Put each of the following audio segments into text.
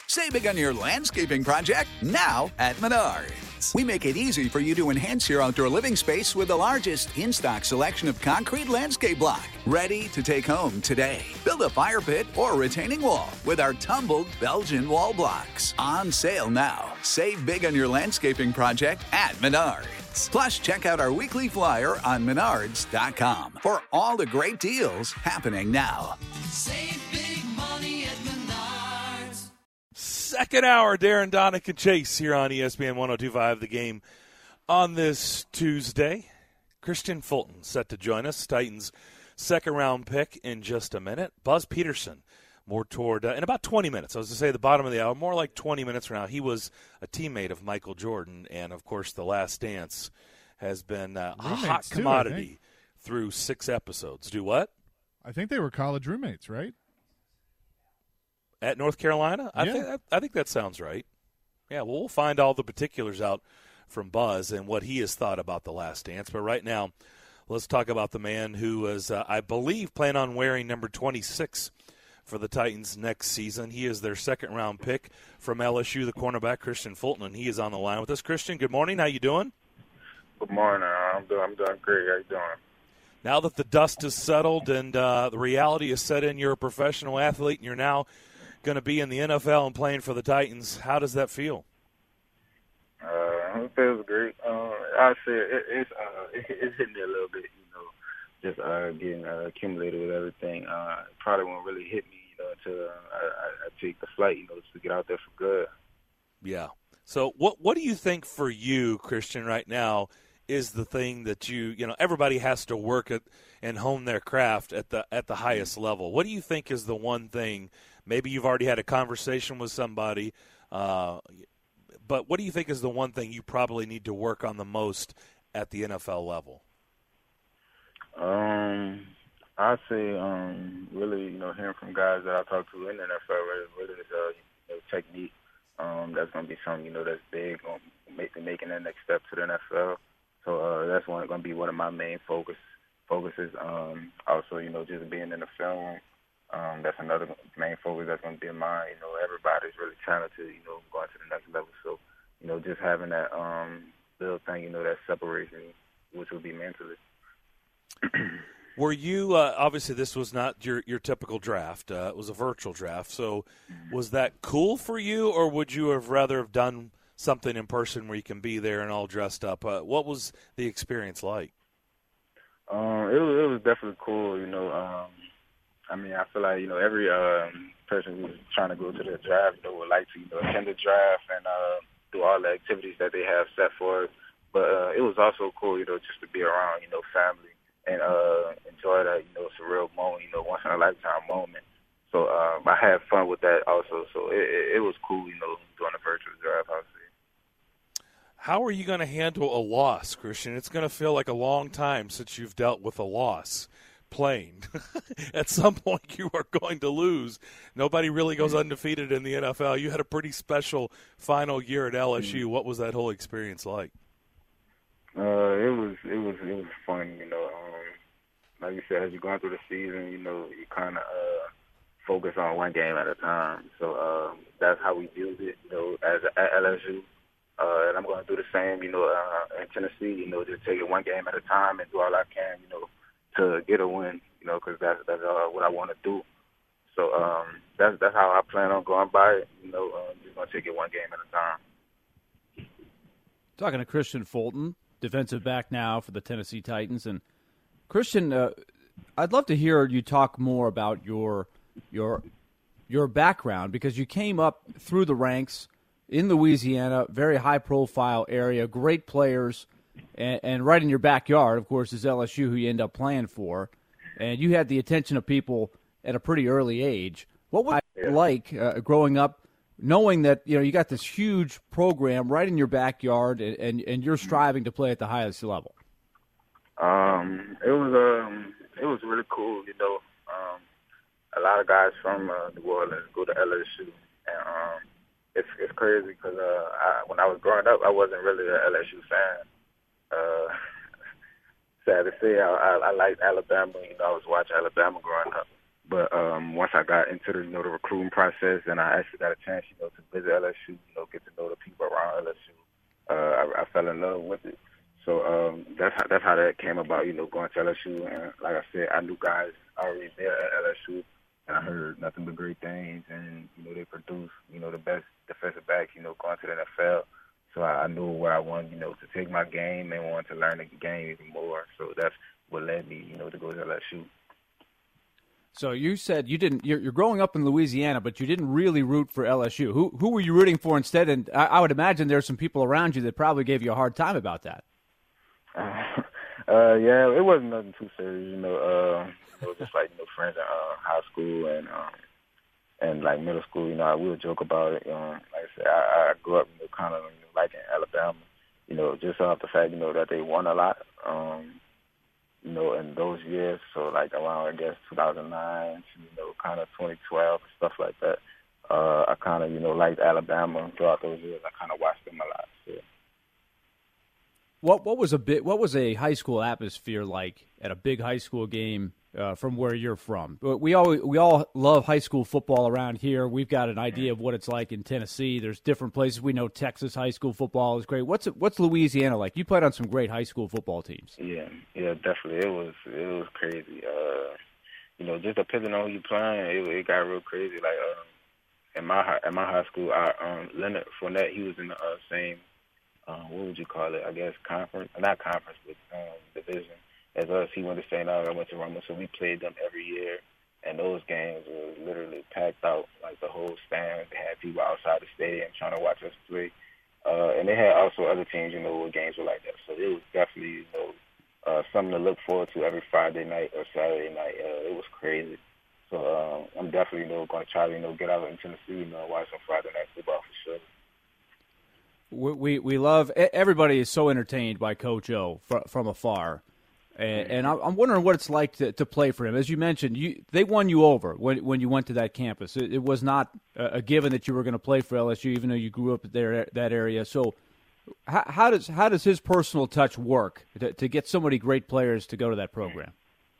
Save big on your landscaping project now at Menards. We make it easy for you to enhance your outdoor living space with the largest in-stock selection of concrete landscape block. Ready to take home today. Build a fire pit or retaining wall with our tumbled Belgian wall blocks. On sale now. Save big on your landscaping project at Menards. Plus, check out our weekly flyer on Menards.com for all the great deals happening now. Save big money at Menards. Second hour, Darren, Donick, and Chase here on ESPN 102.5 The Game on this Tuesday. Christian Fulton set to join us, Titans' second-round pick in just a minute. Buzz Peterson, more toward in about 20 minutes. I was to say the bottom of the hour, more like 20 minutes from now. He was a teammate of Michael Jordan, and, of course, The Last Dance has been a hot commodity through 6 episodes. Do what? I think they were college roommates, right? At North Carolina? Yeah. I think that sounds right. Yeah, well, we'll find all the particulars out from Buzz and what he has thought about The Last Dance. But right now, let's talk about the man who is, I believe, planning on wearing number 26 for the Titans next season. He is their second-round pick from LSU, the cornerback, Christian Fulton, and he is on the line with us. Christian, good morning. How you doing? Good morning. I'm doing great. How you doing? Now that the dust is settled and the reality is set in, you're a professional athlete and you're now going to be in the NFL and playing for the Titans. How does that feel? It feels great. I say it's hitting me a little bit, just getting accumulated with everything. It probably won't really hit me, until I take the flight, to get out there for good. Yeah. So what do you think for you, Christian, right now is the thing that everybody has to work at and hone their craft at the highest level? What do you think is the one thing? Maybe you've already had a conversation with somebody, but what do you think is the one thing you probably need to work on the most at the NFL level? I'd say really, hearing from guys that I talk to in the NFL, really is technique. That's going to be something, that's big on making that next step to the NFL. So that's going to be one of my main focuses. Also, just being in the film. That's another main focus that's going to be in mine. Everybody's really talented, going to the next level. So, just having that little thing, that separates me, which would be mentally. Were you obviously this was not your typical draft. It was a virtual draft. So was that cool for you, or would you have rather have done something in person where you can be there and all dressed up? What was the experience like? It was definitely cool, I feel like, every person who's trying to go to the draft, would like to, attend the draft and do all the activities that they have set for us. But it was also cool, just to be around, family and enjoy that, surreal moment, once-in-a-lifetime moment. So I had fun with that also. So it was cool, doing the virtual draft, I would say. How are you going to handle a loss, Christian? It's going to feel like a long time since you've dealt with a loss playing. At some point you are going to lose. Nobody really goes undefeated in the NFL. You had a pretty special final year at LSU. What was that whole experience like? It was fun, like you said, as you're going through the season, you kind of focus on one game at a time. So that's how we viewed it, at LSU. And I'm going to do the same, in Tennessee, just take it one game at a time and do all I can, to get a win, because that's what I want to do. So that's how I plan on going by it, just going to take it one game at a time. Talking to Christian Fulton, defensive back now for the Tennessee Titans. And Christian, I'd love to hear you talk more about your background, because you came up through the ranks in Louisiana, very high-profile area, great players, and right in your backyard, of course, is LSU, who you end up playing for. And you had the attention of people at a pretty early age. What was it like growing up, knowing that you got this huge program right in your backyard, and you're striving to play at the highest level? It was really cool. A lot of guys from New Orleans go to LSU, and it's crazy because when I was growing up, I wasn't really an LSU fan. Sad to say, I liked Alabama. I was watching Alabama growing up. But once I got into the the recruiting process, and I actually got a chance to visit LSU, get to know the people around LSU. I fell in love with it. So that's how that came about. Going to LSU, and like I said, I knew guys already there at LSU, and I heard nothing but great things. And they produce the best defensive backs going to the NFL. So I knew where I wanted to take my game and wanted to learn the game even more. So that's what led me to go to LSU. So you said you didn't. You're growing up in Louisiana, but you didn't really root for LSU. Who were you rooting for instead? And I would imagine there's some people around you that probably gave you a hard time about that. Yeah, it wasn't nothing too serious. Just like friends in high school and like middle school. We would joke about it. Like I said, I grew up kind of like in Alabama. Just off the fact that they won a lot. In those years, so like around, I guess, 2009 to, kind of 2012 and stuff like that. I kind of, liked Alabama throughout those years. I kind of watched them a lot. So. What was a high school atmosphere like at a big high school game from where you're from? We all love high school football around here. We've got an idea of what it's like in Tennessee. There's different places. We know Texas high school football is great. What's Louisiana like? You played on some great high school football teams. Yeah, definitely. It was crazy. Just depending on who you playing, it got real crazy. Like at my high school, Leonard Fournette, he was in the same. What would you call it? I guess conference, not conference, but division as us. He went to St. Aug, I went to Roma, so we played them every year. And those games were literally packed out, like the whole stand. They had people outside the stadium trying to watch us play. And they had also other teams, where games were like that. So it was definitely, something to look forward to every Friday night or Saturday night. It was crazy. So I'm definitely, going to try to, get out in Tennessee, watch some Friday night football for sure. We love – everybody is so entertained by Coach O from afar. And I'm wondering what it's like to play for him. As you mentioned, they won you over when you went to that campus. It was not a given that you were going to play for LSU, even though you grew up there that area. So how does his personal touch work to get so many great players to go to that program?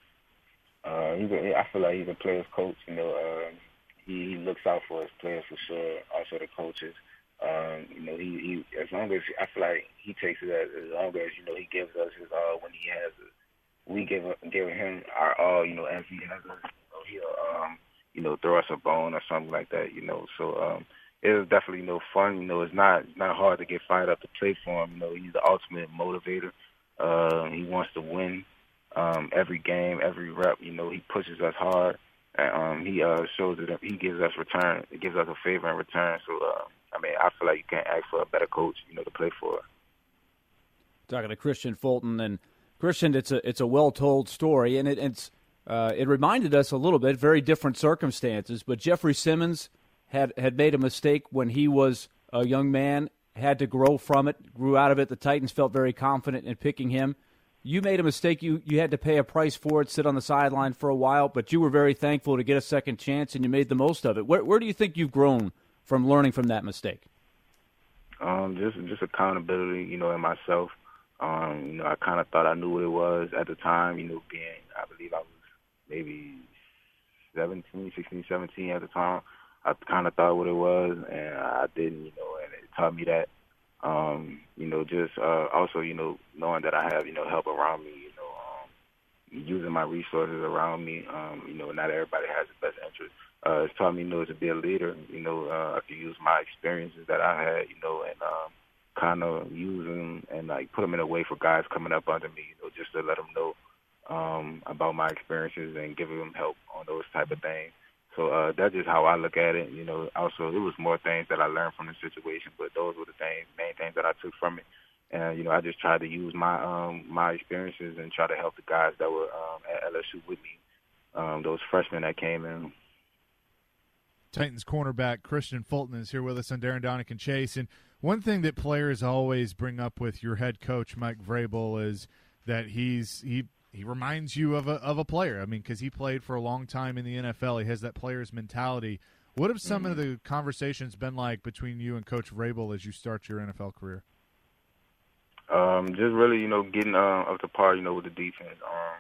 I feel like he's a player's coach. He looks out for his players for sure, also the coaches. He as long as I feel like he takes it as long as he gives us his all when he has it. We give him our all, as he has us. He'll throw us a bone or something like that. So it was definitely fun. It's not hard to get fired up to play for him. He's the ultimate motivator. He wants to win every game, every rep. He pushes us hard, and he shows that he gives us return. It gives us a favor in return. So. I feel like you can't ask for a better coach, to play for. Talking to Kristian Fulton, and Kristian, it's a well-told story, and it reminded us a little bit, very different circumstances, but Jeffrey Simmons had made a mistake when he was a young man, had to grow from it, grew out of it. The Titans felt very confident in picking him. You made a mistake. You had to pay a price for it, sit on the sideline for a while, but you were very thankful to get a second chance, and you made the most of it. Where do you think you've grown from learning from that mistake? Just accountability, in myself. I kind of thought I knew what it was at the time, I believe I was maybe 16, 17 at the time. I kind of thought what it was, and I didn't, and it taught me that. Also, knowing that I have, help around me, using my resources around me, not everybody has the best interest. It's taught me, to be a leader. I can use my experiences that I had, and kind of use them and put them in a way for guys coming up under me, just to let them know about my experiences and give them help on those type of things. So that's just how I look at it. Also it was more things that I learned from the situation, but those were the main things that I took from it. And I just tried to use my experiences and try to help the guys that were at LSU with me, those freshmen that came in. Titans cornerback Kristian Fulton is here with us on Darren Donick and Chase. And one thing that players always bring up with your head coach, Mike Vrabel, is that he reminds you of a player. Because he played for a long time in the NFL. He has that player's mentality. What have some of the conversations been like between you and Coach Vrabel as you start your NFL career? Just really, getting up to par, with the defense.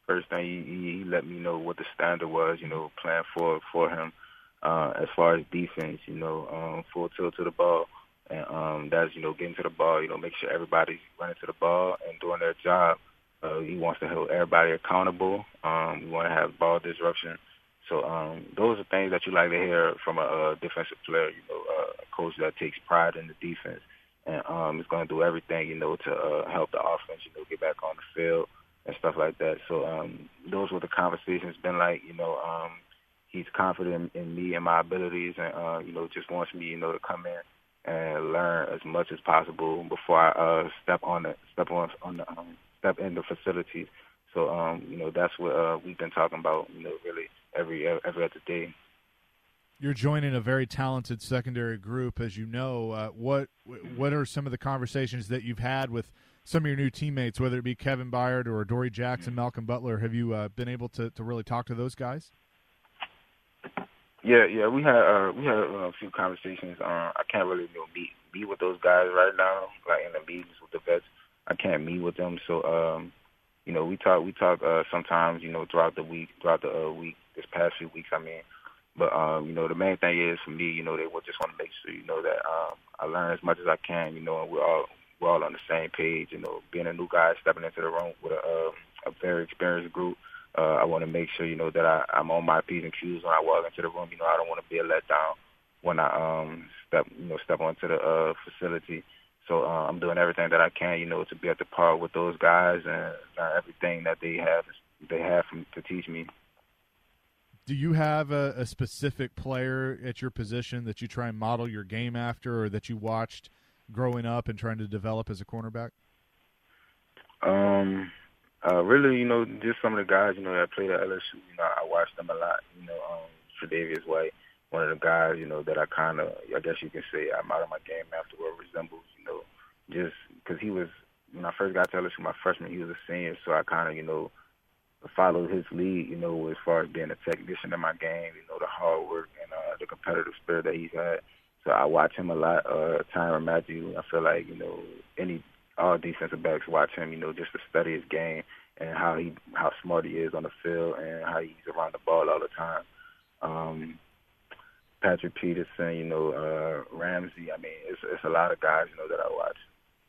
first thing he let me know what the standard was, playing for him as far as defense, full tilt to the ball. And that's, getting to the ball, make sure everybody's running to the ball and doing their job. He wants to hold everybody accountable. We want to have ball disruption. So those are things that you like to hear from a defensive player, a coach that takes pride in the defense. And is going to do everything, to help the offense, get back on the field and stuff like that. So those were the conversations been like, he's confident in me and my abilities and, just wants me, to come in and learn as much as possible before I step in the facilities. So, that's what we've been talking about, really every other day. You're joining a very talented secondary group, as you know. What are some of the conversations that you've had with some of your new teammates, whether it be Kevin Byard or Dory Jackson, Malcolm Butler? Have you been able to really talk to those guys? Yeah, we had a few conversations. I can't really meet with those guys right now, like in the meetings with the vets. I can't meet with them, so we talk sometimes, throughout the week, this past few weeks. But the main thing is for me, they would just want to make sure, that I learn as much as I can, and we're all on the same page. Being a new guy stepping into the room with a very experienced group. I want to make sure, that I'm on my P's and Q's when I walk into the room. I don't want to be a letdown when I step onto the facility. So I'm doing everything that I can, to be at the par with those guys and learn everything that they have to teach me. Do you have a specific player at your position that you try and model your game after, or that you watched growing up and trying to develop as a cornerback? Really, just some of the guys, that played at LSU. I watched them a lot. Tre'Davious White, one of the guys, that I kind of, I guess you can say, I model my game after or resembles. Just because he was, when I first got to LSU, my freshman, he was a senior, so I kind of, followed his lead, as far as being a technician in my game, the hard work and the competitive spirit that he's had. So I watch him a lot. Tyrann Mathieu, I feel like, all defensive backs watch him, just to study his game and how smart he is on the field and how he's around the ball all the time. Patrick Peterson, Ramsey. It's a lot of guys, that I watch.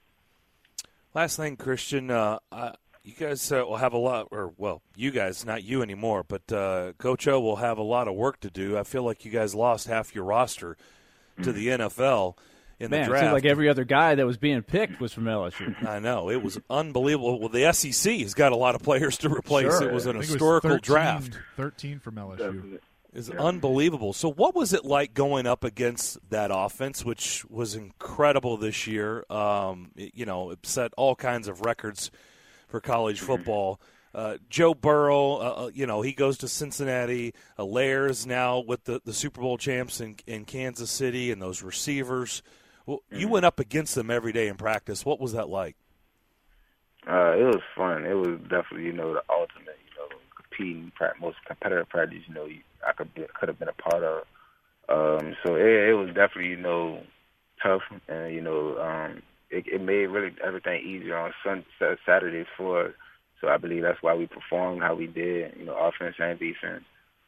Last thing, Christian, you guys will have a lot, you guys, not you anymore, but Coach O will have a lot of work to do. I feel like you guys lost half your roster to the NFL in the draft. It seemed like every other guy that was being picked was from LSU. I know. It was unbelievable. Well, the SEC has got a lot of players to replace. Sure. It was an historical draft. 13 from LSU. Definitely. It's unbelievable. So what was it like going up against that offense, which was incredible this year? It set all kinds of records for college football. Joe Burrow, he goes to Cincinnati. Allaire's now with the Super Bowl champs in Kansas City, and those receivers. Well, you went up against them every day in practice. What was that like? It was fun. It was definitely, the ultimate, competing, most competitive practice, I could have been a part of. So it was definitely, tough, and it made really everything easier on Saturdays for us. So I believe that's why we performed how we did, offense and defense.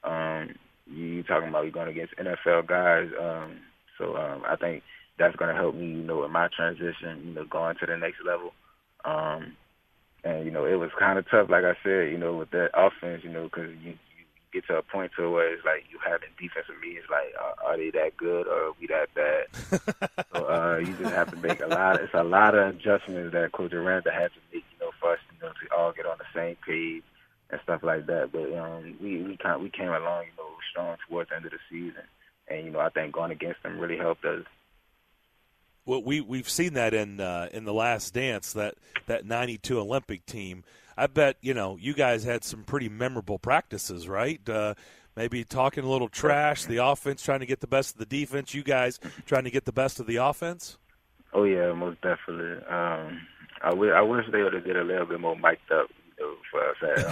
You talking about you going against NFL guys, so I think that's going to help me, in my transition, going to the next level. And it was kind of tough, like I said, with that offense, because you get to a point to where it's like you having defensive meetings, like, are they that good or are we that bad? So you just have to make it's a lot of adjustments that Coach Aranda had to make, for us, to all get on the same page and stuff like that. But we came along, strong towards the end of the season, and I think going against them really helped us. Well, we've seen that in the Last Dance, that 92 Olympic team. I bet, you guys had some pretty memorable practices, right? Maybe talking a little trash, the offense trying to get the best of the defense, you guys trying to get the best of the offense? Oh, yeah, most definitely. I wish they would have did a little bit more mic'd up, for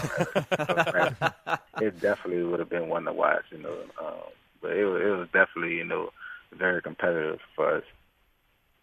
us. It definitely would have been one to watch, But it was definitely, very competitive for us.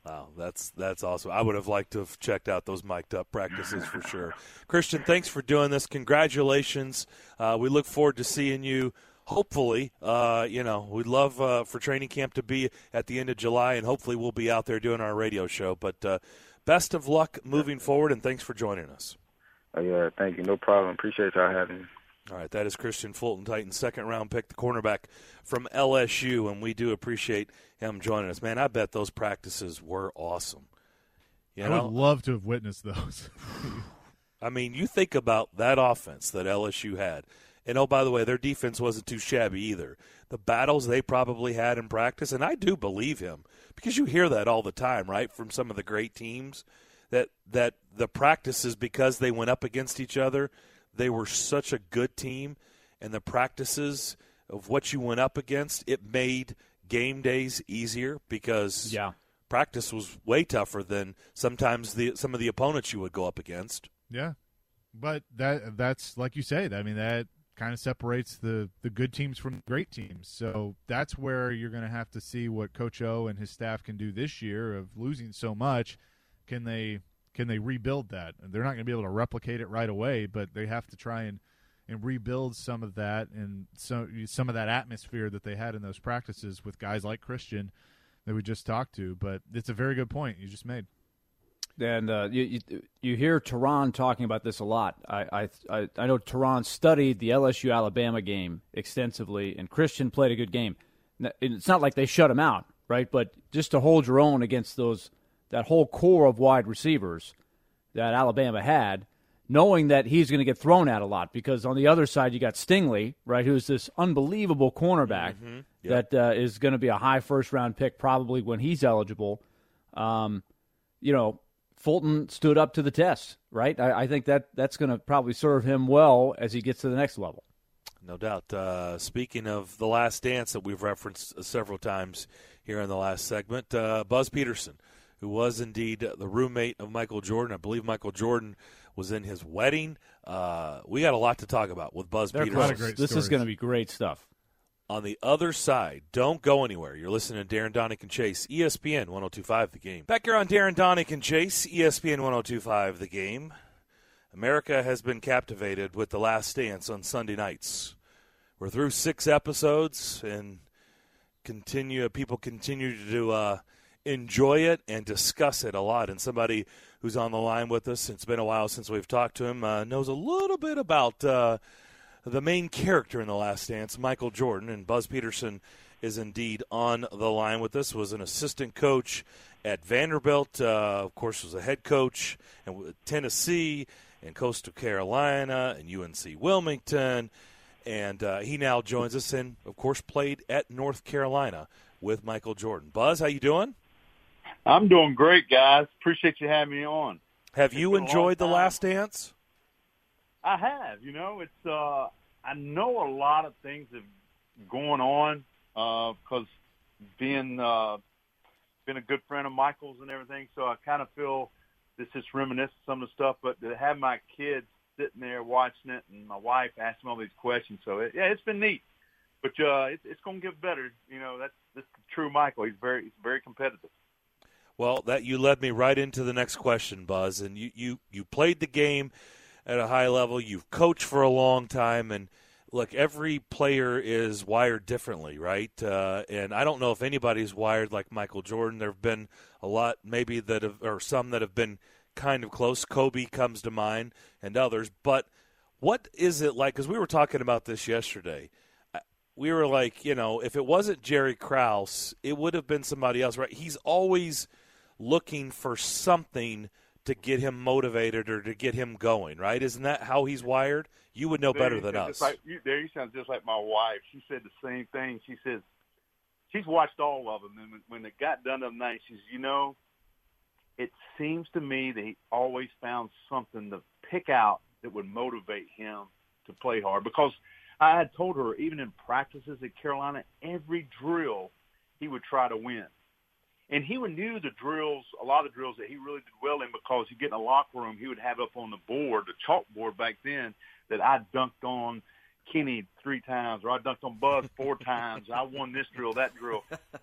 Wow, that's awesome. I would have liked to have checked out those mic'd up practices for sure. Christian, thanks for doing this. Congratulations. We look forward to seeing you. Hopefully, we'd love for training camp to be at the end of July, and hopefully we'll be out there doing our radio show. But best of luck moving forward, and thanks for joining us. Yeah, thank you. No problem. Appreciate y'all having me. All right, that is Christian Fulton, Titans' second-round pick, the cornerback from LSU, and we do appreciate him joining us. Man, I bet those practices were awesome. I would love to have witnessed those. I mean, you think about that offense that LSU had, and, oh, by the way, their defense wasn't too shabby either. The battles they probably had in practice, and I do believe him, because you hear that all the time, right, from some of the great teams, that the practices, because they went up against each other, they were such a good team, and the practices of what you went up against, it made game days easier because practice was way tougher than sometimes some of the opponents you would go up against. Yeah, but that's like you say. I mean, that kind of separates the good teams from great teams. So that's where you're going to have to see what Coach O and his staff can do this year of losing so much. Can they rebuild that? They're not going to be able to replicate it right away, but they have to try and rebuild some of that and some of that atmosphere that they had in those practices with guys like Christian that we just talked to. But it's a very good point you just made. And you hear Teron talking about this a lot. I know Teron studied the LSU-Alabama game extensively, and Christian played a good game. It's not like they shut him out, right? But just to hold your own against that whole core of wide receivers that Alabama had, knowing that he's going to get thrown at a lot, because on the other side you got Stingley, right, who's this unbelievable cornerback that is going to be a high first-round pick probably when he's eligible. Fulton stood up to the test, right? I think that's going to probably serve him well as he gets to the next level. No doubt. Speaking of The Last Dance that we've referenced several times here in the last segment, Buzz Peterson, who was indeed the roommate of Michael Jordan. I believe Michael Jordan was in his wedding. We got a lot to talk about with Buzz Peterson. This is going to be great stuff. On the other side, don't go anywhere. You're listening to Darren Donick and Chase, ESPN 102.5 The Game. Back here on Darren Donick and Chase, ESPN 102.5 The Game. America has been captivated with The Last Dance on Sunday nights. We're through 6 episodes, and people continue to enjoy it and discuss it a lot. And somebody who's on the line with us, it's been a while since we've talked to him, knows a little bit about the main character in The Last Dance, Michael Jordan. And Buzz Peterson is indeed on the line with us, was an assistant coach at Vanderbilt, of course was a head coach at Tennessee and Coastal Carolina and UNC Wilmington. And he now joins us and, of course, played at North Carolina with Michael Jordan. Buzz, how you doing? I'm doing great, guys. Appreciate you having me on. Have you enjoyed The Last Dance? I have. It's I know a lot of things have going on because being a good friend of Michael's and everything, so I kind of feel this is reminiscent of some of the stuff. But to have my kids sitting there watching it and my wife asking all these questions, so it's been neat. But it's going to get better. That's true Michael. He's very competitive. Well, that you led me right into the next question, Buzz. And you played the game at a high level. You've coached for a long time, and look, every player is wired differently, right? And I don't know if anybody's wired like Michael Jordan. There have been a lot, maybe some that have been kind of close. Kobe comes to mind, and others. But what is it like? Because we were talking about this yesterday. We were like, if it wasn't Jerry Krause, it would have been somebody else, right? He's always looking for something to get him motivated or to get him going, right? Isn't that how he's wired? You would know better than us. You sound just like my wife. She said the same thing. She says she's watched all of them, and when it got done the other night, she says, it seems to me that he always found something to pick out that would motivate him to play hard. Because I had told her, even in practices at Carolina, every drill he would try to win. And he knew the drills, a lot of drills that he really did well in, because you get in the locker room, he would have up on the board, the chalkboard back then, that I dunked on Kenny 3 times, or I dunked on Buzz 4 times. I won this drill, that drill.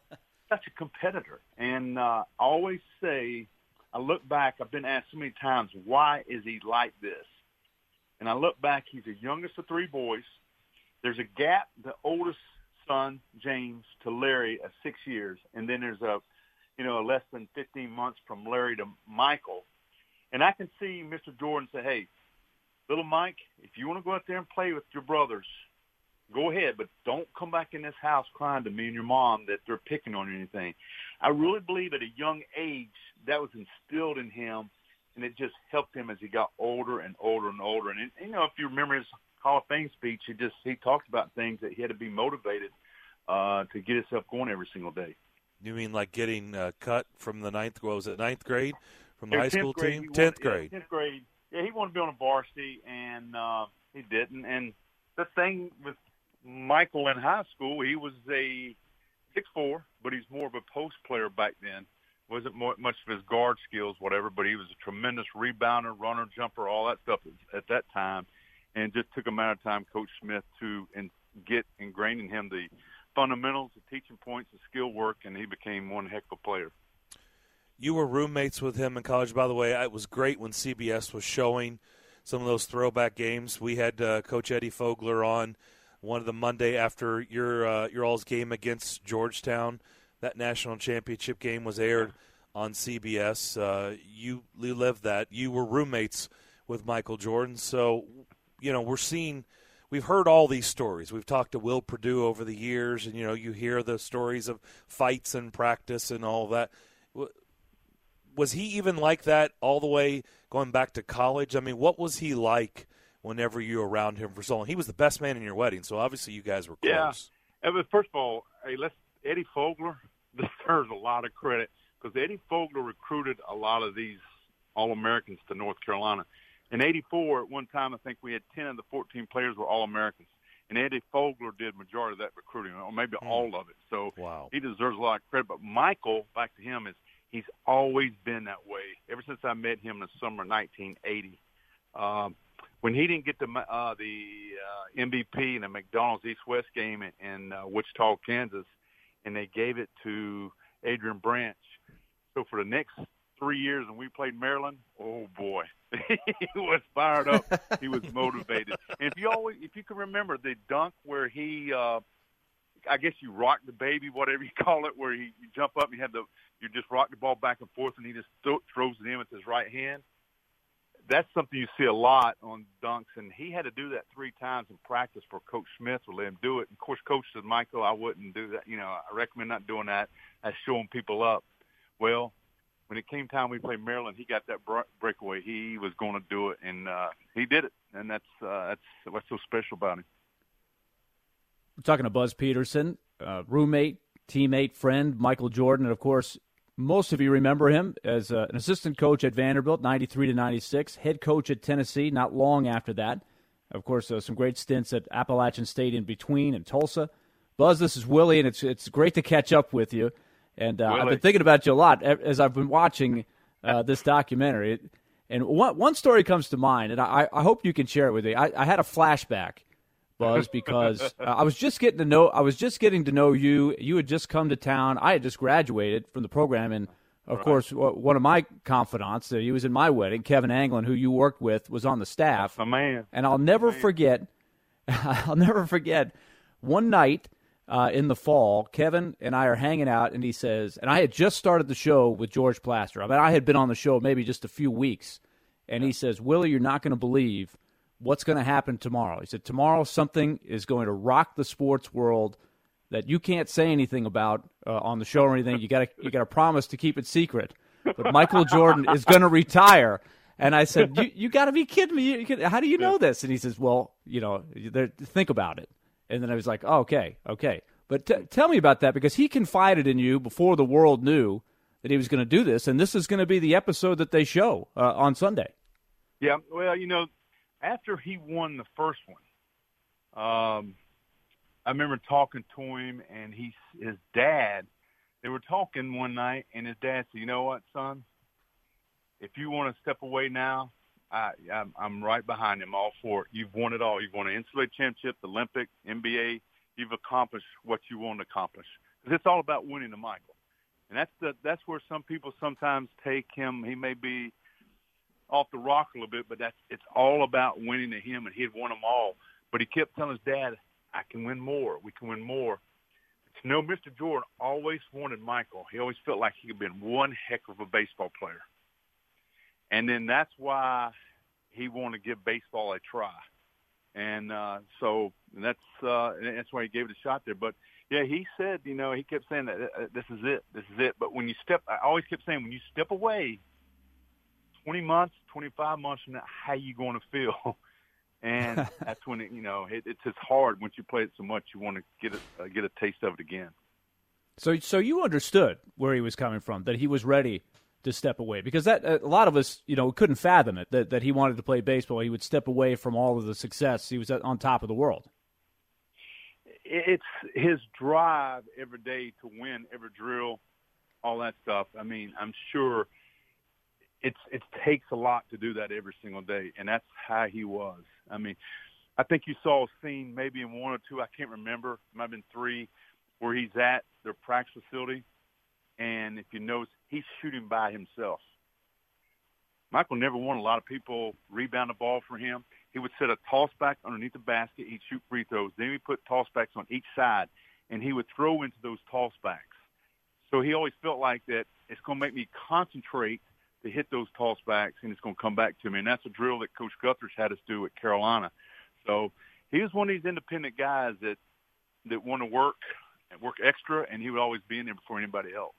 such a competitor. And I always say, I look back, I've been asked so many times, why is he like this? And I look back, he's the youngest of 3 boys. There's a gap, the oldest son, James, to Larry of 6 years. And then there's a less than 15 months from Larry to Michael. And I can see Mr. Jordan say, hey, little Mike, if you want to go out there and play with your brothers, go ahead, but don't come back in this house crying to me and your mom that they're picking on you or anything. I really believe at a young age that was instilled in him, and it just helped him as he got older and older and older. And, if you remember his Hall of Fame speech, he talked about things that he had to be motivated to get himself going every single day. You mean like getting cut from the ninth grade from the high school grade, team? 10th grade. 10th grade. Yeah, he wanted to be on a varsity, and he didn't. And the thing with Michael in high school, he was a 6'4", but he's more of a post player back then. Wasn't much of his guard skills, whatever, but he was a tremendous rebounder, runner, jumper, all that stuff at that time. And just took a matter of time, Coach Smith, to get ingrained in him the fundamentals, the teaching points, the skill work, and he became one heck of a player. You were roommates with him in college. By the way, it was great when CBS was showing some of those throwback games. We had Coach Eddie Fogler on one of the Monday after your all's game against Georgetown. That national championship game was aired on CBS. You lived that. You were roommates with Michael Jordan. So, we've heard all these stories. We've talked to Will Perdue over the years, and, you hear the stories of fights and practice and all that. Was he even like that all the way going back to college? I mean, what was he like whenever you were around him for so long? He was the best man in your wedding, so obviously you guys were close. Yeah. But first of all, Eddie Fogler deserves a lot of credit because Eddie Fogler recruited a lot of these All-Americans to North Carolina. In 84, at one time, I think we had 10 of the 14 players were All-Americans. And Eddie Fogler did majority of that recruiting, or maybe all of it. So wow. He deserves a lot of credit. But Michael, back to him, he's always been that way. Ever since I met him in the summer of 1980. When he didn't get the MVP in the McDonald's East-West game in Wichita, Kansas, and they gave it to Adrian Branch. So for the next 3 years when we played Maryland, oh, boy, he was fired up. He was motivated. And if you can remember the dunk where he I guess you rock the baby, whatever you call it, where you jump up and you just rock the ball back and forth and he just throws it in with his right hand. That's something you see a lot on dunks, and he had to do that 3 times in practice for Coach Smith to let him do it. And, of course, Coach said, Michael, I wouldn't do that. I recommend not doing that. That's showing people up. Well, when it came time we played Maryland, he got that breakaway. He was going to do it, and he did it, and that's what's so special about him. We're talking to Buzz Peterson, roommate, teammate, friend, Michael Jordan, and, of course, most of you remember him as an assistant coach at Vanderbilt, 93 to 96, head coach at Tennessee not long after that. Of course, some great stints at Appalachian State in between and Tulsa. Buzz, this is Willie, and it's great to catch up with you. And I've been thinking about you a lot as I've been watching this documentary. And one story comes to mind, and I hope you can share it with me. I had a flashback, Buzz, because I was just getting to know you. You had just come to town. I had just graduated from the program, and of course, one of my confidants, he was in my wedding, Kevin Anglin, who you worked with, was on the staff. That's my man. And I'll never forget. One night in the fall, Kevin and I are hanging out, and he says, and I had just started the show with George Plaster. I mean, I had been on the show maybe just a few weeks, and he says, Willie, you're not going to believe what's going to happen tomorrow. He said, tomorrow something is going to rock the sports world that you can't say anything about on the show or anything. You got to promise to keep it secret. But Michael Jordan is going to retire. And I said, you got to be kidding me. How do you know this? And he says, well, think about it. And then I was like, oh, okay. But tell me about that, because he confided in you before the world knew that he was going to do this, and this is going to be the episode that they show on Sunday. Yeah, well, after he won the first one, I remember talking to him, and his dad, they were talking one night, and his dad said, you know what, son, if you want to step away now, I'm right behind him, all for it. You've won it all. You've won an NCAA championship, the Olympic, NBA. You've accomplished what you want to accomplish. Because it's all about winning to Michael. And that's where some people sometimes take him. He may be off the rock a little bit, but it's all about winning to him, and he had won them all. But he kept telling his dad, I can win more. We can win more. But, Mr. Jordan always wanted Michael. He always felt like he had been one heck of a baseball player. And then that's why he wanted to give baseball a try. And so that's why he gave it a shot there. But, yeah, he said, he kept saying that this is it. This is it. But I always kept saying, when you step away 20 months, 25 months from now, how you going to feel? And that's when it's just hard once you play it so much. You want to get a taste of it again. So you understood where he was coming from, that he was ready to step away, because that a lot of us couldn't fathom it, that he wanted to play baseball. He would step away from all of the success. He was on top of the world. It's his drive every day to win every drill, all that stuff. I mean, I'm sure it takes a lot to do that every single day, and that's how he was. I mean, I think you saw a scene maybe in 1 or 2, I can't remember, it might have been 3, where he's at their practice facility, and if you notice, he's shooting by himself. Michael never wanted a lot of people rebound the ball for him. He would set a toss back underneath the basket. He'd shoot free throws. Then he'd put toss backs on each side, and he would throw into those toss backs. So he always felt like that it's going to make me concentrate to hit those toss backs, and it's going to come back to me. And that's a drill that Coach Guthers had us do at Carolina. So he was one of these independent guys that want to work extra, and he would always be in there before anybody else.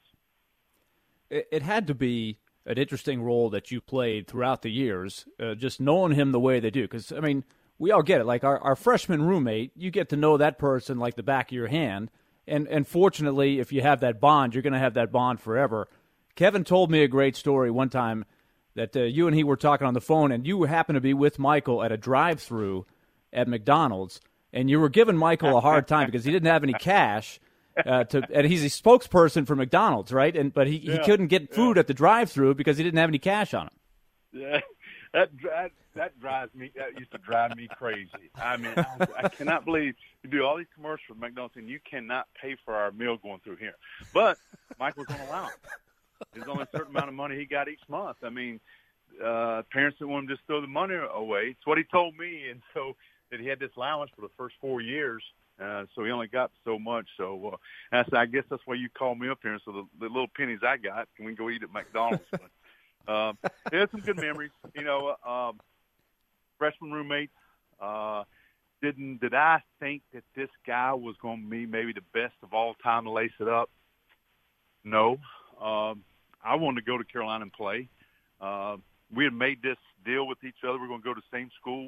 It had to be an interesting role that you played throughout the years, just knowing him the way they do. Because, I mean, we all get it. Like our freshman roommate, you get to know that person like the back of your hand. And fortunately, if you have that bond, you're going to have that bond forever. Kevin told me a great story one time that you and he were talking on the phone, and you happened to be with Michael at a drive-thru at McDonald's, and you were giving Michael a hard time because he didn't have any cash. And he's a spokesperson for McDonald's, right? But he couldn't get food at the drive-thru because he didn't have any cash on him. Yeah, that drives me. That used to drive me crazy. I mean, I cannot believe you do all these commercials for McDonald's and you cannot pay for our meal going through here. But Mike was on allowance. There's only a certain amount of money he got each month. I mean, parents didn't want him to just throw the money away. It's what he told me, and so that he had this allowance for the first 4 years. So he only got so much. So I guess that's why you called me up here. So the little pennies I got, can we go eat at McDonald's? But, it had some good memories. Freshman roommates. Did I think that this guy was going to be maybe the best of all time to lace it up? No. I wanted to go to Carolina and play. We had made this deal with each other. We're going to go to the same school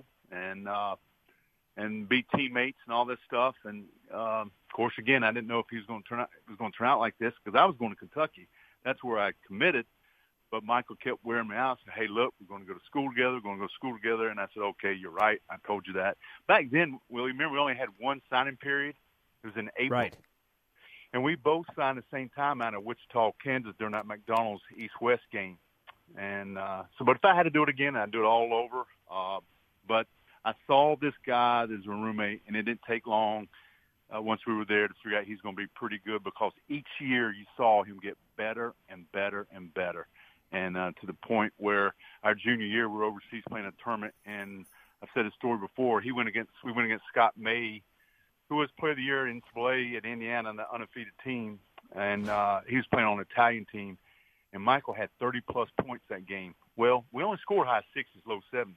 and be teammates and all this stuff. And of course, again, I didn't know if he was going to turn out like this because I was going to Kentucky. That's where I committed. But Michael kept wearing me out. Said, "Hey, look, we're going to go to school together. We're going to go to school together." And I said, "Okay, you're right. I told you that." Back then, Willie, remember we only had one signing period. It was in April. Right. And we both signed at the same time out of Wichita, Kansas during that McDonald's East-West game. And but if I had to do it again, I'd do it all over. But I saw this guy as a roommate, and it didn't take long once we were there to figure out he's going to be pretty good because each year you saw him get better and better and better. And to the point where our junior year we were overseas playing a tournament, and I've said a story before. We went against Scott May, who was Player of the Year in NCAA at Indiana on the undefeated team, and he was playing on an Italian team. And Michael had 30-plus points that game. Well, we only scored high 60s, low 70s.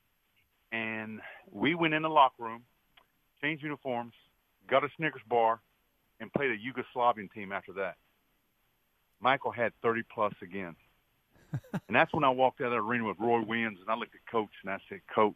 And we went in the locker room, changed uniforms, got a Snickers bar, and played a Yugoslavian team after that. Michael had 30-plus again. And that's when I walked out of the arena with Roy Williams, and I looked at Coach, and I said, "Coach,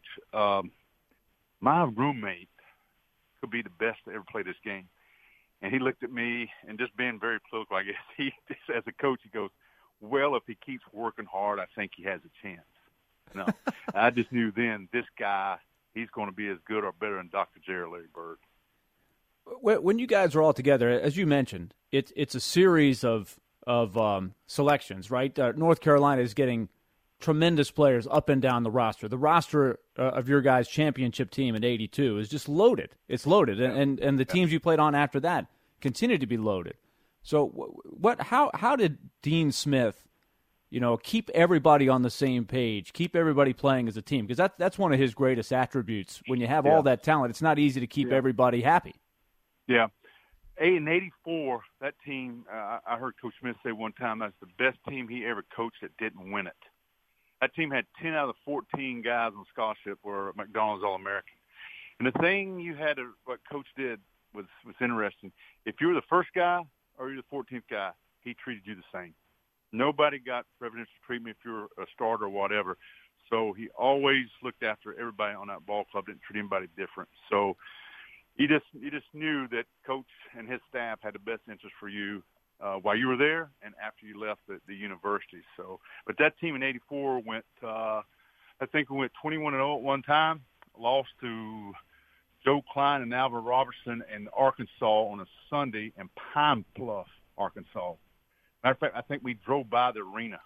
my roommate could be the best to ever play this game." And he looked at me, and just being very political, I guess, he just, as a coach, he goes, "Well, if he keeps working hard, I think he has a chance." No, I just knew then this guy, he's going to be as good or better than Dr. Jerry Larry Bird. When you guys are all together, as you mentioned, it's a series of selections, right? North Carolina is getting tremendous players up and down the roster. The roster of your guys' championship team in '82 is just loaded. It's loaded, and the teams you played on after that continue to be loaded. So how did Dean Smith, keep everybody on the same page, keep everybody playing as a team? Because that's one of his greatest attributes. When you have all that talent, it's not easy to keep everybody happy. Yeah. In '84, that team, I heard Coach Smith say one time, that's the best team he ever coached that didn't win it. That team had 10 out of the 14 guys on scholarship were McDonald's All-American. And the thing what Coach did was interesting. If you were the first guy or you were the 14th guy, he treated you the same. Nobody got preferential treatment if you were a starter or whatever. So he always looked after everybody on that ball club, didn't treat anybody different. So you just knew that Coach and his staff had the best interest for you while you were there and after you left the university. So, but that team in '84 went, I think we went 21-0 at one time, lost to Joe Klein and Alvin Robertson in Arkansas on a Sunday in Pine Bluff, Arkansas. Matter of fact, I think we drove by the arena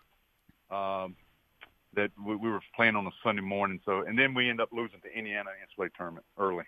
that we were playing on a Sunday morning. So, and then we ended up losing to Indiana NCAA tournament early.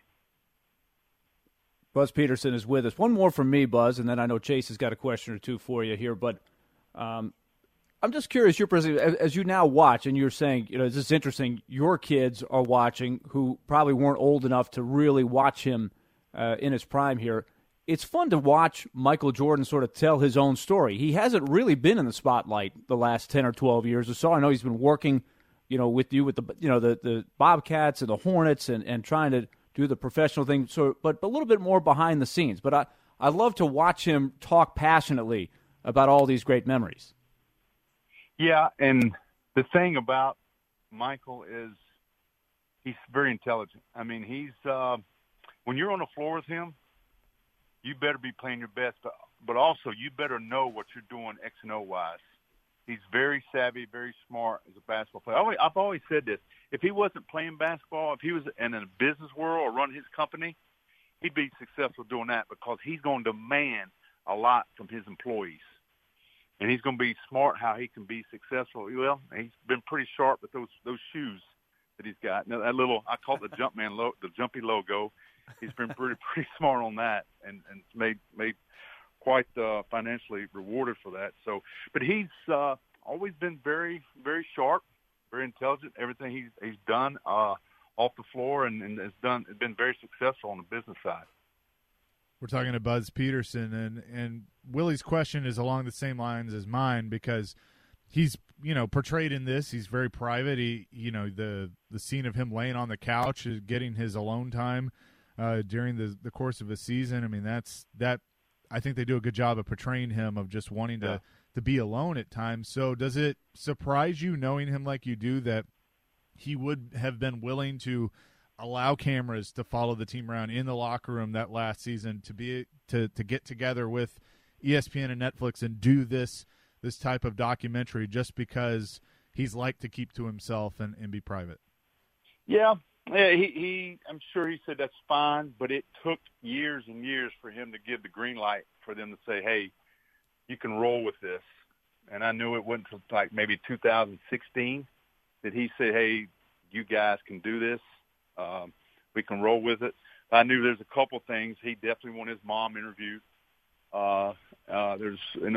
Buzz Peterson is with us. One more from me, Buzz, and then I know Chase has got a question or two for you here. But I'm just curious, as you now watch, and you're saying, this is interesting, your kids are watching who probably weren't old enough to really watch him in his prime here. It's fun to watch Michael Jordan sort of tell his own story. He hasn't really been in the spotlight the last 10 or 12 years or so. I know he's been working, with the Bobcats and the Hornets and trying to do the professional thing, but a little bit more behind the scenes. But I love to watch him talk passionately about all these great memories. Yeah, and the thing about Michael is he's very intelligent. I mean, he's when you're on the floor with him, you better be playing your best, but also you better know what you're doing X and O wise. He's very savvy, very smart as a basketball player. I've always said this. If he wasn't playing basketball, if he was in a business world or run his company, he'd be successful doing that because he's going to demand a lot from his employees. And he's going to be smart how he can be successful. Well, he's been pretty sharp with those shoes that he's got. Now, that little, I call it the Jumpman, the Jumpy logo. He's been pretty smart on that and made quite financially rewarded for that. So, but he's always been very, very sharp, very intelligent. Everything he's done off the floor and has been very successful on the business side. We're talking to Buzz Peterson, and Willie's question is along the same lines as mine because he's portrayed in this. He's very private. He the scene of him laying on the couch is getting his alone time during the course of a season. I mean, that. I think they do a good job of portraying him of just wanting to be alone at times. So does it surprise you, knowing him like you do, that he would have been willing to allow cameras to follow the team around in the locker room that last season, to get together with ESPN and Netflix and do this type of documentary just because he's liked to keep to himself and be private? Yeah, he I'm sure he said that's fine, but it took years and years for him to give the green light for them to say, hey, you can roll with this. And I knew it wasn't until like maybe 2016 that he said, hey, you guys can do this. We can roll with it. I knew there's a couple things. He definitely wanted his mom interviewed. There's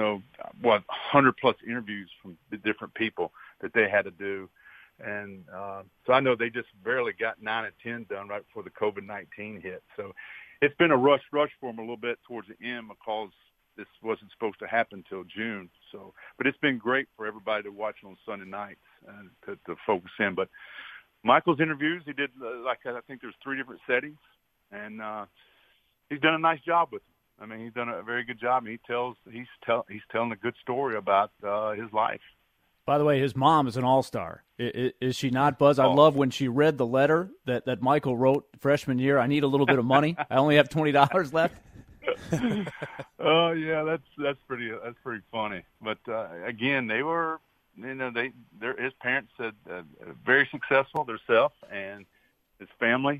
100+ interviews from the different people that they had to do. And so I know they just barely got 9 and 10 done right before the COVID-19 hit. So it's been a rush for them a little bit towards the end because this wasn't supposed to happen until June. So, but it's been great for everybody to watch on Sunday nights and to focus in. But Michael's interviews, he did I think there's 3 different settings, and he's done a nice job with them. I mean, he's done a very good job. He's telling a good story about his life. By the way, his mom is an all-star. Is she not, Buzz? I love when she read the letter that Michael wrote freshman year. I need a little bit of money. I only have $20 left. Oh yeah, that's pretty funny. But again, they were, his parents said very successful themselves and his family.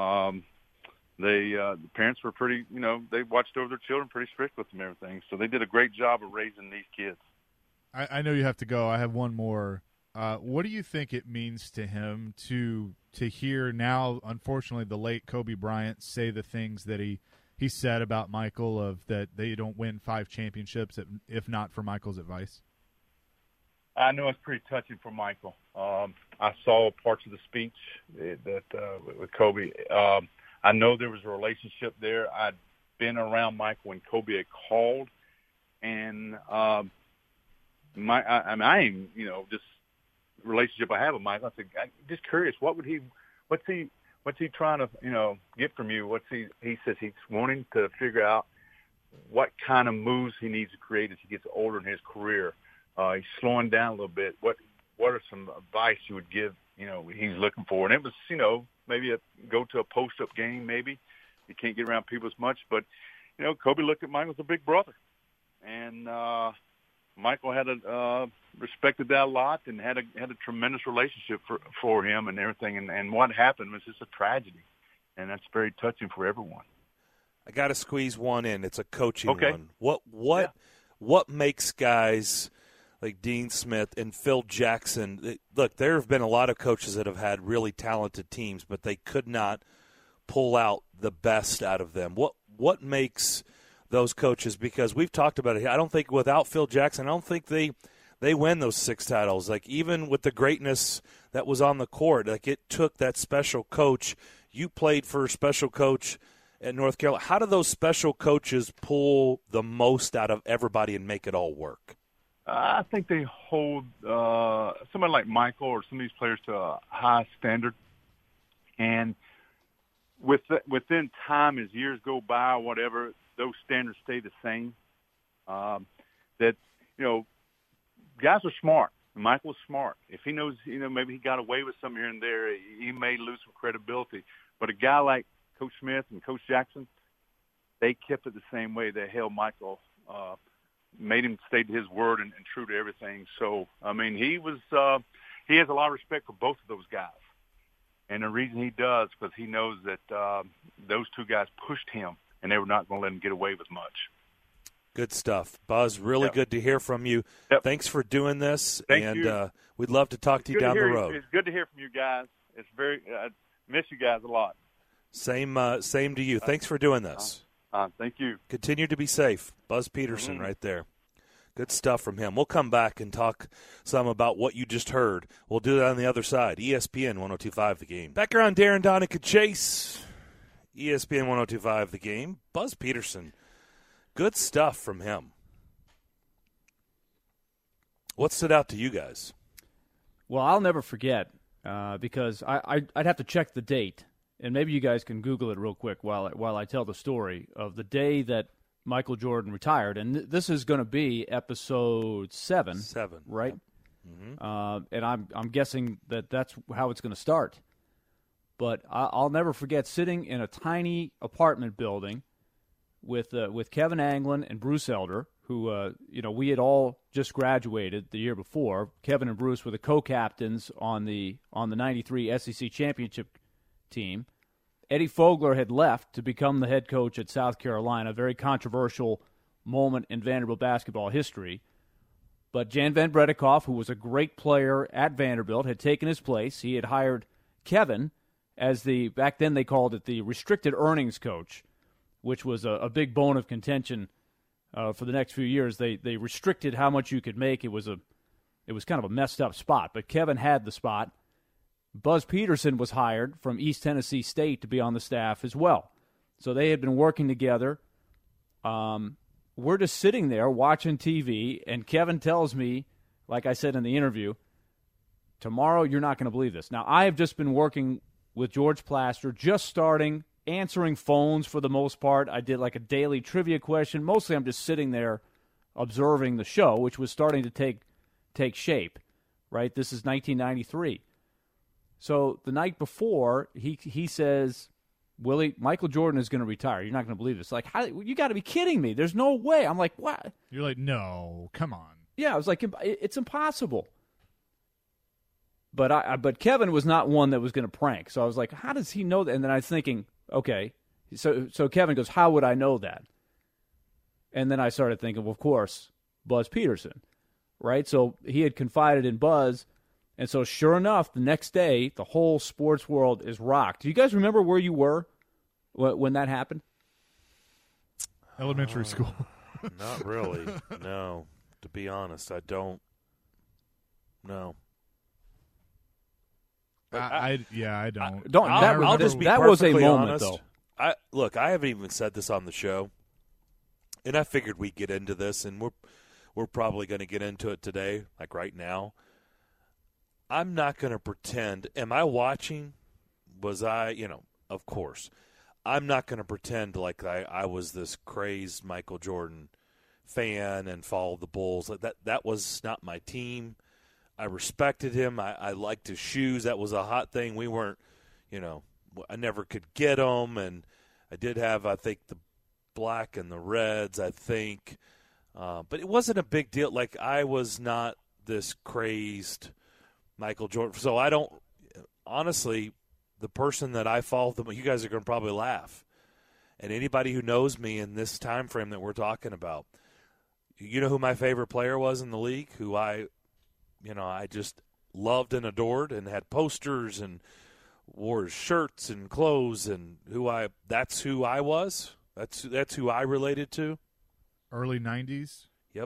The parents were pretty, they watched over their children, pretty strict with them and everything. So they did a great job of raising these kids. I know you have to go. I have one more. What do you think it means to him to hear now, unfortunately, the late Kobe Bryant say the things that he he said about Michael of that they don't win 5 championships if not for Michael's advice? I know it's pretty touching for Michael. I saw parts of the speech that with Kobe. I know there was a relationship there. I'd been around Michael when Kobe had called, and I am, just relationship I have with Michael. I said, I'm just curious, what's he trying to, get from you? He says he's wanting to figure out what kind of moves he needs to create as he gets older in his career. He's slowing down a little bit. What are some advice you would give, he's looking for? And it was, maybe go to a post-up game maybe. You can't get around people as much. But, Kobe looked at Michael as a big brother. And Michael had respected that a lot and had a tremendous relationship for him and everything. And what happened was just a tragedy. And that's very touching for everyone. I got to squeeze one in. It's a coaching Okay. one. What makes guys like Dean Smith and Phil Jackson, look, there have been a lot of coaches that have had really talented teams, but they could not pull out the best out of them. What makes those coaches, because we've talked about it, I don't think without Phil Jackson, I don't think they win those 6 titles. Like even with the greatness that was on the court, like it took that special coach. You played for a special coach at North Carolina. How do those special coaches pull the most out of everybody and make it all work? I think they hold somebody like Michael or some of these players to a high standard. And within time, as years go by or whatever, those standards stay the same. Guys are smart. Michael's smart. If he knows, maybe he got away with something here and there, he may lose some credibility. But a guy like Coach Smith and Coach Jackson, they kept it the same way. They held Michael, made him stay to his word and true to everything. So, he has a lot of respect for both of those guys. And the reason he does, because he knows that those 2 guys pushed him, and they were not going to let him get away with much. Good stuff. Buzz, really good to hear from you. Yep. Thanks for doing this. Thank you. We'd love to talk to you down the road. It's good to hear from you guys. It's I miss you guys a lot. Same to you. Thanks for doing this. Thank you. Continue to be safe. Buzz Peterson right there. Good stuff from him. We'll come back and talk some about what you just heard. We'll do that on the other side. ESPN 102.5 The Game. Back around Darren Donica Chase. ESPN 102.5 The Game. Buzz Peterson. Good stuff from him. What stood out to you guys? Well, I'll never forget because I'd have to check the date, and maybe you guys can Google it real quick while I tell the story of the day that Michael Jordan retired. And this is going to be episode 7. Right? Mm-hmm. And I'm guessing that's how it's going to start. But I'll never forget sitting in a tiny apartment building with Kevin Anglin and Bruce Elder, who we had all just graduated the year before. Kevin and Bruce were the co-captains on the '93 SEC championship team. Eddie Fogler had left to become the head coach at South Carolina, a very controversial moment in Vanderbilt basketball history. But Jan Van Bredikoff, who was a great player at Vanderbilt, had taken his place. He had hired Kevin as back then they called it the restricted earnings coach, which was a big bone of contention for the next few years. They restricted how much you could make. It was kind of a messed up spot, but Kevin had the spot. Buzz Peterson was hired from East Tennessee State to be on the staff as well. So they had been working together. We're just sitting there watching TV, and Kevin tells me, like I said in the interview, tomorrow you're not going to believe this. Now, I have just been working with George Plaster, just starting, answering phones for the most part. I did like a daily trivia question. Mostly I'm just sitting there observing the show, which was starting to take shape, right? This is 1993. So the night before, he says, Willie, Michael Jordan is going to retire. You're not going to believe this. Like, how, you got to be kidding me. There's no way. I'm like, what? You're like, no, come on. Yeah, I was like, it's impossible. But Kevin was not one that was going to prank. So I was like, how does he know that? And then I was thinking, okay. So Kevin goes, how would I know that? And then I started thinking, well, of course, Buzz Peterson, right? So he had confided in Buzz. And so sure enough, the next day, the whole sports world is rocked. Do you guys remember where you were when that happened? Elementary school. Not really. No. To be honest, I don't. No. I don't. I'll just be that was a perfectly moment, honest. though. Look, I haven't even said this on the show, and I figured we'd get into this, and we're probably going to get into it today, like right now. I'm not going to pretend. Am I watching? Was I? Of course. I'm not going to pretend like I was this crazed Michael Jordan fan and followed the Bulls. That was not my team. I respected him. I liked his shoes. That was a hot thing. We weren't, I never could get them. And I did have, I think, the black and the reds, I think. But it wasn't a big deal. Like, I was not this crazed Michael Jordan. So I don't, honestly, the person that I follow, you guys are going to probably laugh. And anybody who knows me in this time frame that we're talking about, you know who my favorite player was in the league, who I just loved and adored and had posters and wore his shirts and clothes, and that's who I was. That's who I related to. Early 90s? Yep.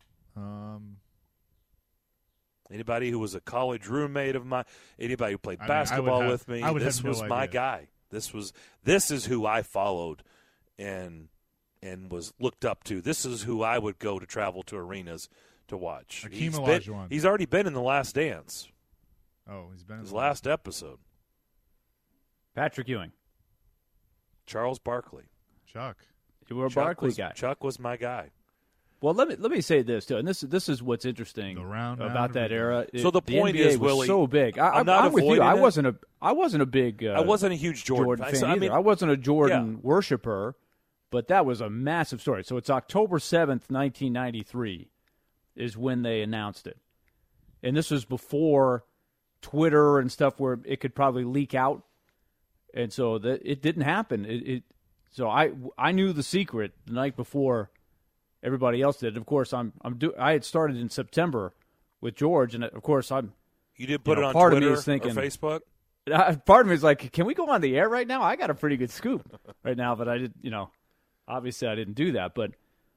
Anybody who was a college roommate of mine, anybody who played basketball with me, this was my guy. This is who I followed and was looked up to. This is who I would go to travel to arenas to watch. He's already been in The Last Dance. Oh, he's been in his last episode. Patrick Ewing. Charles Barkley. Chuck. You were a Barkley guy. Chuck was my guy. Well, let me say this too, and this is what's interesting about that era. So the point NBA is, was Willie, so big. I'm with you. I it. wasn't a big. I wasn't a huge Jordan fan either. I wasn't a Jordan worshiper, but that was a massive story. So it's October 7th, 1993, is when they announced it, and this was before Twitter and stuff where it could probably leak out, and so it didn't happen. So I knew the secret the night before everybody else did. Of course, I had started in September with George, and of course You did put it on part Twitter of me is thinking, or Facebook? Part of me is like, can we go on the air right now? I got a pretty good scoop right now, but I did, obviously I didn't do that. But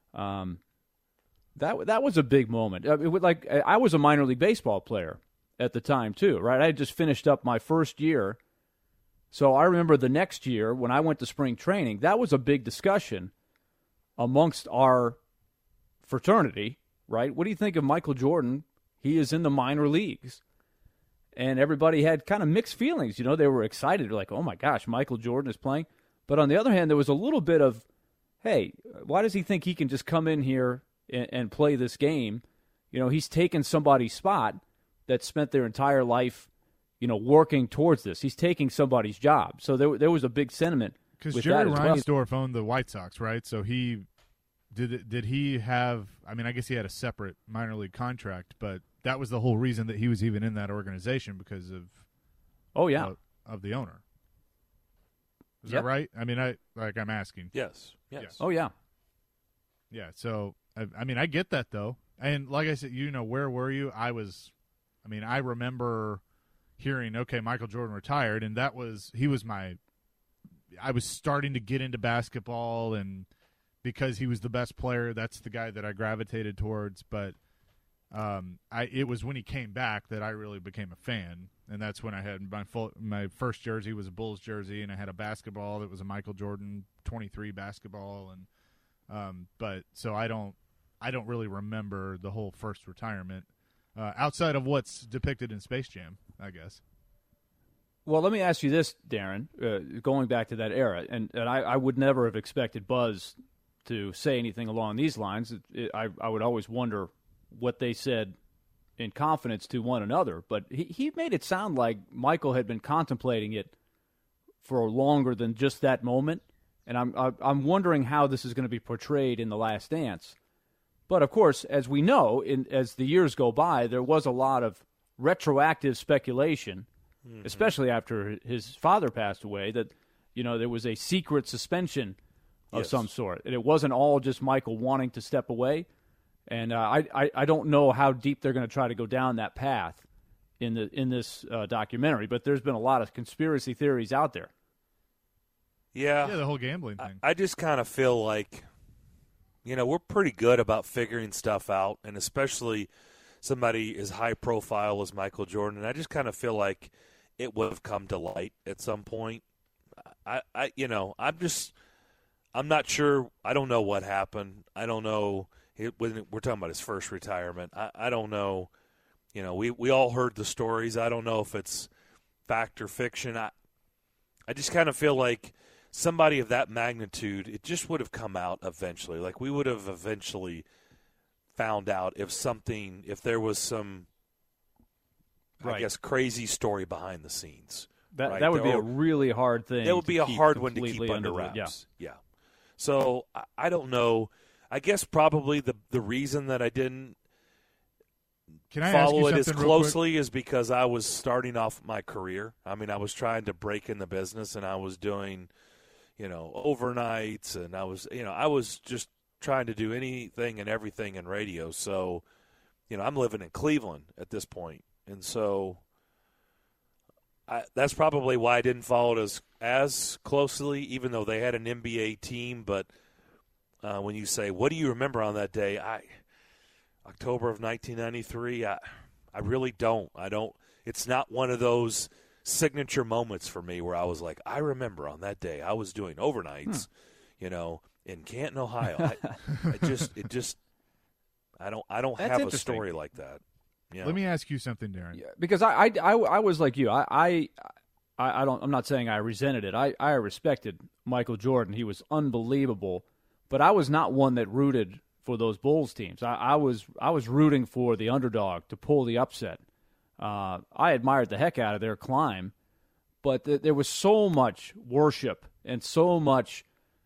that was a big moment. I was a minor league baseball player at the time too, right? I had just finished up my first year. So I remember the next year when I went to spring training, that was a big discussion amongst our fraternity, right? What do you think of Michael Jordan? He is in the minor leagues. And everybody had kind of mixed feelings. They were excited. They're like, oh, my gosh, Michael Jordan is playing. But on the other hand, there was a little bit of, hey, why does he think he can just come in here and play this game? He's taken somebody's spot that spent their entire life working towards this. He's taking somebody's job. So there was a big sentiment. Because Jerry Reinsdorf owned the White Sox, right? So he did he have? I mean, I guess he had a separate minor league contract, but that was the whole reason that he was even in that organization because of of the owner. Is that right? I mean, I'm asking. Yes. Oh yeah. Yeah. So I mean, I get that though, and like I said, where were you? I remember hearing, okay, Michael Jordan retired, and I was starting to get into basketball, and because he was the best player, that's the guy that I gravitated towards. But it was when he came back that I really became a fan, and that's when I had my first jersey was a Bulls jersey, and I had a basketball that was a Michael Jordan 23 basketball, and but so I don't really remember the whole first retirement outside of what's depicted in Space Jam, I guess. Well, let me ask you this, Darren, going back to that era, and I would never have expected Buzz to say anything along these lines. I would always wonder what they said in confidence to one another, but he made it sound like Michael had been contemplating it for longer than just that moment, and I'm wondering how this is going to be portrayed in The Last Dance. But, of course, as we know, as the years go by, there was a lot of retroactive speculation, especially after his father passed away, that there was a secret suspension of some sort. And it wasn't all just Michael wanting to step away. And I don't know how deep they're going to try to go down that path in this documentary, but there's been a lot of conspiracy theories out there. Yeah. Yeah, the whole gambling thing. I just kind of feel like we're pretty good about figuring stuff out, and especially somebody as high profile as Michael Jordan. And I just kind of feel like it would have come to light at some point. I'm not sure. I don't know what happened. I don't know. When we're talking about his first retirement, I don't know. We all heard the stories. I don't know if it's fact or fiction. I just kind of feel like somebody of that magnitude, it just would have come out eventually. Like, we would have eventually found out if there was some, Right. I guess, crazy story behind the scenes. That right? would be a really hard thing. That would be a keep hard one to completely keep under the- wraps. Yeah. So I don't know. I guess probably the reason that I didn't Can I ask you follow it as something real quick? closely is because I was starting off my career. I mean, I was trying to break in the business, and I was doing, overnights, and I was just trying to do anything and everything in radio. So, I'm living in Cleveland at this point, and so that's probably why I didn't follow it as closely, even though they had an NBA team. But when you say, what do you remember on that day? October of 1993, I really don't. It's not one of those signature moments for me where I was like, I remember on that day I was doing overnights, in Canton, Ohio. I don't That's have a interesting. story like that. Yeah. Let me ask you something, Darren. Yeah, because I was like you. I'm not saying I resented it. I respected Michael Jordan. He was unbelievable, but I was not one that rooted for those Bulls teams. I was rooting for the underdog to pull the upset. I admired the heck out of their climb, but there was so much worship and so much,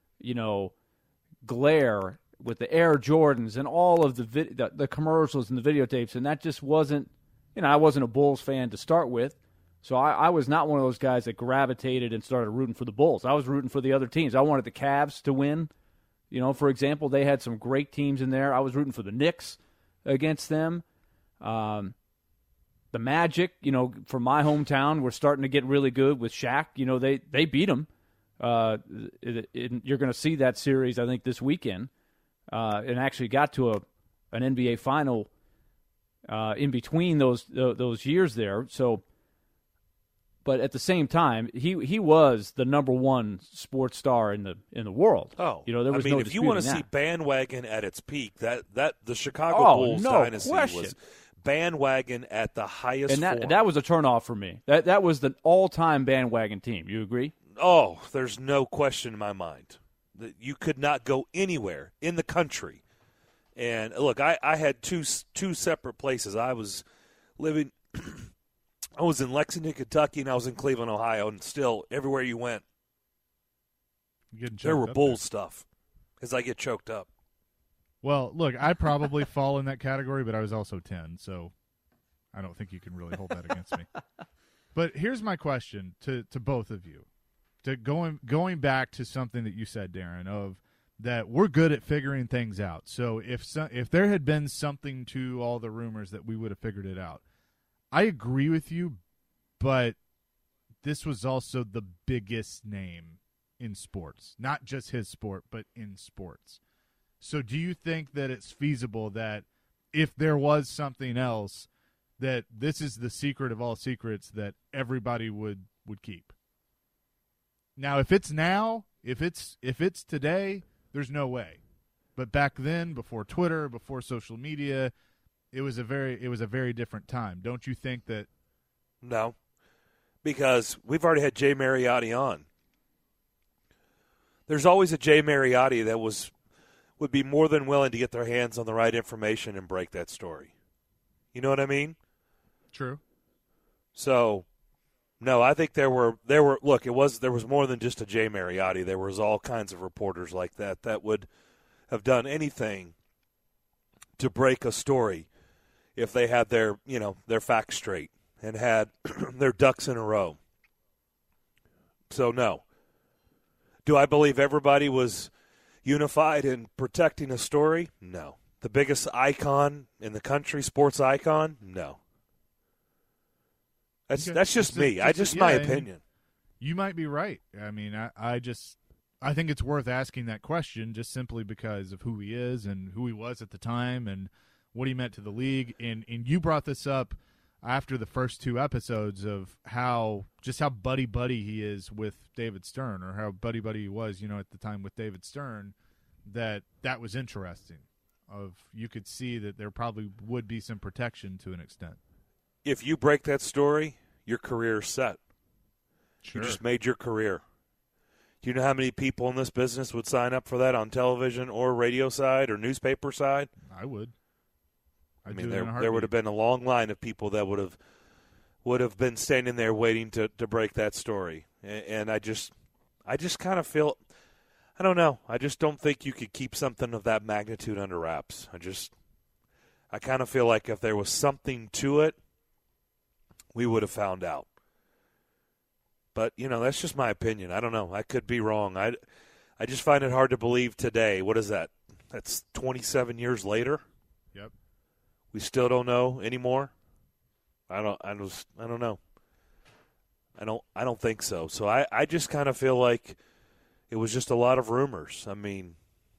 glare with the Air Jordans and all of the commercials and the videotapes, and that just wasn't, I wasn't a Bulls fan to start with, so I was not one of those guys that gravitated and started rooting for the Bulls. I was rooting for the other teams. I wanted the Cavs to win. For example, they had some great teams in there. I was rooting for the Knicks against them. The Magic, from my hometown, were starting to get really good with Shaq. They beat them. You're going to see that series, I think, this weekend. And actually got to an NBA final in between those years there. So, but at the same time, he was the number one sports star in the world. Oh, there was no if you want to disputing see that. bandwagon at its peak, that the Chicago Bulls no dynasty question. was bandwagon at the highest And form. that was a turnoff for me. That was the all-time bandwagon team. You agree? Oh, there's no question in my mind that you could not go anywhere in the country. And look, I had two separate places. I was living. I was in Lexington, Kentucky, and I was in Cleveland, Ohio, and still everywhere you went, there were Bulls stuff. As I get choked up. Well, look, I probably fall in that category, but I was also 10, so I don't think you can really hold that against me. But here's my question to both of you. Going back to something that you said, Darren, of that we're good at figuring things out. So if there had been something to all the rumors, that we would have figured it out. I agree with you, but this was also the biggest name in sports, not just his sport, but in sports. So do you think that it's feasible that if there was something else, that this is the secret of all secrets that everybody would keep? Now, if it's today, there's no way. But back then, before Twitter, before social media, it was a very different time. Don't you think that? No, because we've already had Jay Mariotti on. There's always a Jay Mariotti that would be more than willing to get their hands on the right information and break that story. You know what I mean? True. So, no, I think there were look, there was more than just a Jay Mariotti. There was all kinds of reporters like that would have done anything to break a story if they had their facts straight and had their ducks in a row. So, no. Do I believe everybody was unified in protecting a story? No. The biggest icon in the country, sports icon? No. That's just me. My opinion. You might be right. I mean, I think it's worth asking that question just simply because of who he is and who he was at the time and what he meant to the league. And you brought this up after the first 2 episodes of how buddy he is with David Stern, or how buddy he was, at the time with David Stern, that was interesting. You could see that there probably would be some protection to an extent. If you break that story, your career's set. Sure. You just made your career. Do you know how many people in this business would sign up for that on television or radio side or newspaper side? I would. I mean, there would have been a long line of people that would have been standing there waiting to break that story. And I just kind of feel, I don't know. I just don't think you could keep something of that magnitude under wraps. I kind of feel like if there was something to it, we would have found out. But, that's just my opinion. I don't know. I could be wrong. I just find it hard to believe today. What is that? That's 27 years later? Yep. We still don't know anymore? I don't know. I don't think so. So I just kind of feel like it was just a lot of rumors. I mean,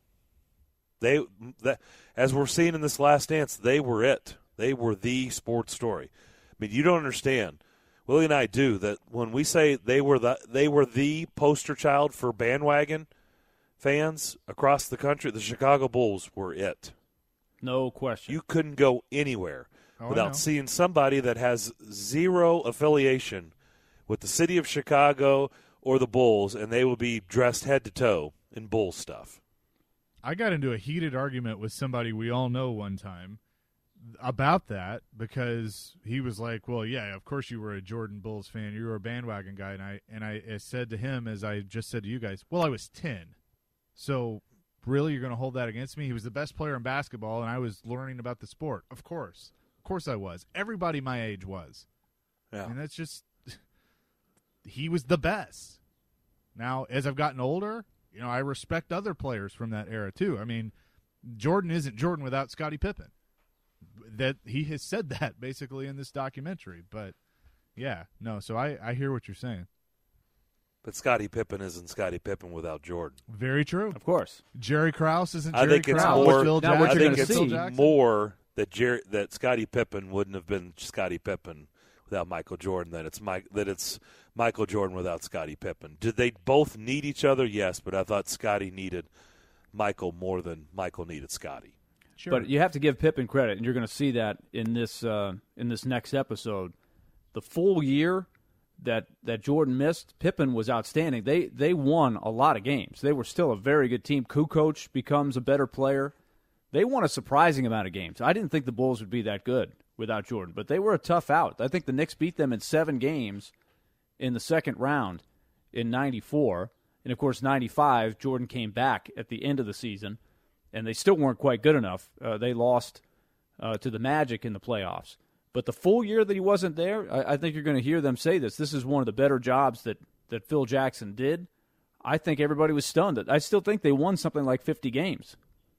as we're seeing in this Last Dance, they were it. They were the sports story. I mean, you don't understand. Willie and I do that when we say they were the poster child for bandwagon fans across the country. The Chicago Bulls were it. No question. You couldn't go anywhere without seeing somebody that has zero affiliation with the city of Chicago or the Bulls, and they will be dressed head to toe in Bull stuff. I got into a heated argument with somebody we all know one time about that, because he was like, well, yeah, of course you were a Jordan Bulls fan. You were a bandwagon guy. And I said to him, as I just said to you guys, well, I was 10. So really, you're going to hold that against me? He was the best player in basketball, and I was learning about the sport. Of course I was. Everybody my age was. Yeah. And that's just – he was the best. Now, as I've gotten older, I respect other players from that era too. I mean, Jordan isn't Jordan without Scottie Pippen. That he has said that basically in this documentary. But, yeah, no, so I hear what you're saying. But Scottie Pippen isn't Scottie Pippen without Jordan. Very true. Of course. Jerry Krause isn't Jerry I think it's Krause. more, Phil now what I you're think gonna it's see- more that Scottie Pippen wouldn't have been Scottie Pippen without Michael Jordan than it's Michael Jordan without Scottie Pippen. Did they both need each other? Yes, but I thought Scottie needed Michael more than Michael needed Scottie. Sure. But you have to give Pippen credit, and you're going to see that in this next episode. The full year that Jordan missed, Pippen was outstanding. They won a lot of games. They were still a very good team. Kukoc becomes a better player. They won a surprising amount of games. I didn't think the Bulls would be that good without Jordan, but they were a tough out. I think the Knicks beat them in 7 games in the second round in 94. And, of course, 95, Jordan came back at the end of the season, and they still weren't quite good enough. They lost to the Magic in the playoffs. But the full year that he wasn't there, I think you're going to hear them say this. This is one of the better jobs that Phil Jackson did. I think everybody was stunned. I still think they won something like 50 games.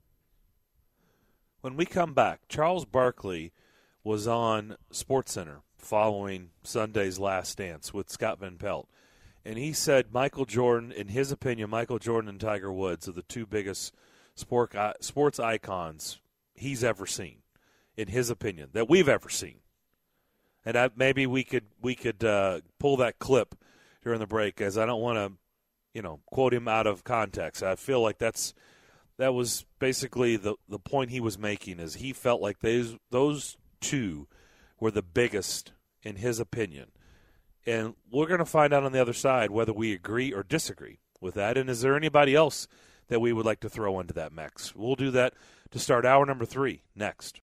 When we come back, Charles Barkley was on SportsCenter following Sunday's Last Dance with Scott Van Pelt. And he said Michael Jordan, in his opinion, Michael Jordan and Tiger Woods are the 2 biggest sports icons he's ever seen, in his opinion, that we've ever seen. And maybe we could pull that clip during the break, as I don't want to, quote him out of context. I feel like that was basically the point he was making, is he felt like those 2 were the biggest in his opinion. And we're going to find out on the other side whether we agree or disagree with that. And is there anybody else that we would like to throw into that mix? We'll do that to start hour number 3 next.